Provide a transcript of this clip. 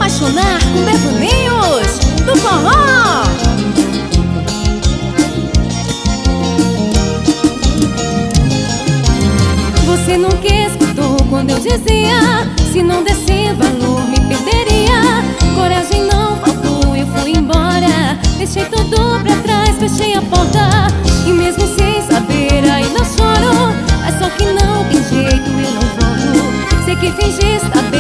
apaixonar com devaneios do forró. Você nunca escutou quando eu dizia: se não desse valor me perderia. Coragem não faltou, eu fui embora. Deixei tudo pra trás, fechei a porta. E mesmo sem saber ainda choro. Mas só que não tem jeito, eu não volto. Sei que fingi estar bem,